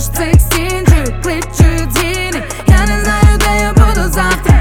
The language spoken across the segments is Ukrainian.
Поміж цих стін кличуть дзвіни. Я не знаю, де я буду завтра.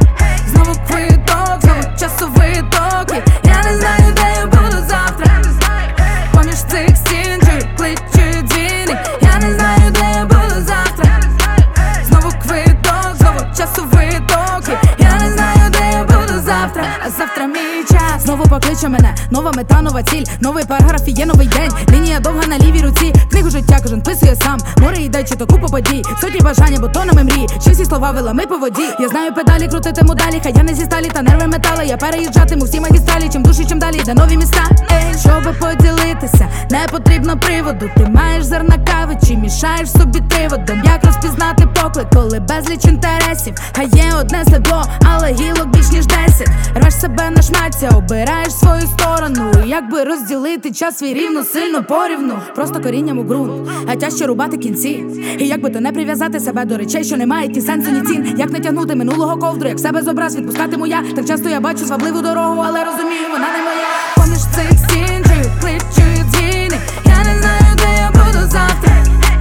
Знову квиток, знову часовий ток. Я не знаю, де я буду завтра. Поміж цих стін кличуть дзвіни. Я не знаю, де я буду завтра. Знову квиток, знову часовий ток. Я не знаю, де я буду завтра. А завтра мій час. Знову покличе мене, нова мета, нова ціль. Новий параграф і є новий день. Лінія довга на лівій руці. Книгу життя кожен писує сам. Море йде, чи то купа подій. Сотні бажання, бутонами мрій. Ще всі слова вилами по воді. Я знаю педалі, крутитиму далі. Хай я не зі сталі, та нерви метали. Я переїжджатиму всі магістралі. Чим душі, чим далі, де нові міста. Щоби поділитися, не потрібно приводу. Ти маєш зерна кави, чи мішаєш собі триводом. Як розпізнати поклик, коли безліч інтересів. Хай є одне себло, але гілок більш ніж 10. Рвеш себе на шмаття, обираєш свою сторону. Якби розділити час свій рівно, сильно порівну. Просто корінням у ґрунт, а тяжче рубати кінці. І якби то не прив'язати себе до речей, що не мають ні сенсу, ні цін. Як не тягнути минулого ковдру, як себе з образ відпускатиму я. Так часто я бачу звабливу дорогу, але розумію, вона не моя. Поміж цих стін кличуть дзвіни. Я не знаю, де я буду завтра.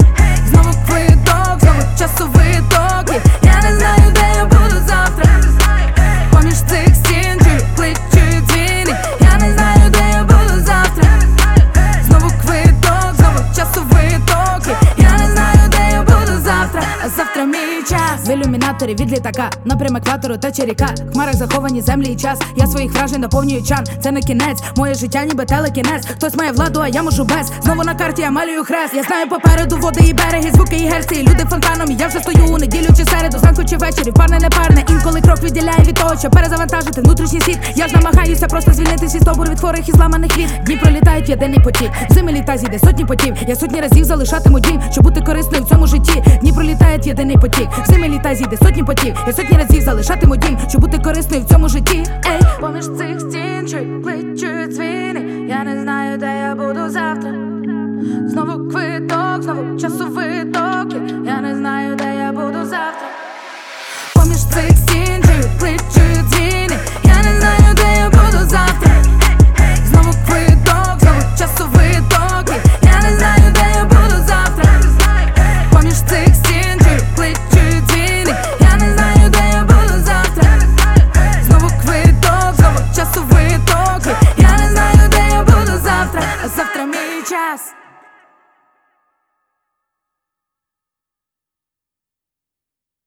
Знову квиток, знову часовий ток. Я не знаю, де я буду завтра. Поміж цих стін кличуть дзвіни. Я не знаю, де я буду завтра. Знову квиток, знову часовий ток. Я не знаю, де я буду завтра. А завтра мій час. В ілюмінаторі від літака, напрям екватору тече ріка. В хмарах заховані землі і час. Я своїх вражень наповнюю чан. Це не кінець, моє життя ніби телекінець. Хтось має владу, а я можу без. Знову на карті я малюю хрест. Я знаю попереду води і береги, звуки і герці, і люди фонтаном. І я вже стою у неділю чи середу, зранку чи ввечері, парне не парне. Інколи крок відділяє від того, щоб перезавантажити внутрішній світ. Я ж намагаюся просто звільнитись від стовбур, від хворих і зламаних віт. Дні пролітають в єдиний потік. Зими літа зійде сотні потів. Я сотні разів залишатиму дім, щоб бути корисною в цьому житті. Дні пролітають в єдиний потік. Зими літа зійде сотні потів. Я сотні разів залишатиму дім, щоб бути корисною в цьому житті. Ей, поміж цих стін кличуть дзвіни. Я не знаю, де я буду завтра. Знову квиток, знову часовий ток. Я не знаю, де я буду завтра. Поміж цих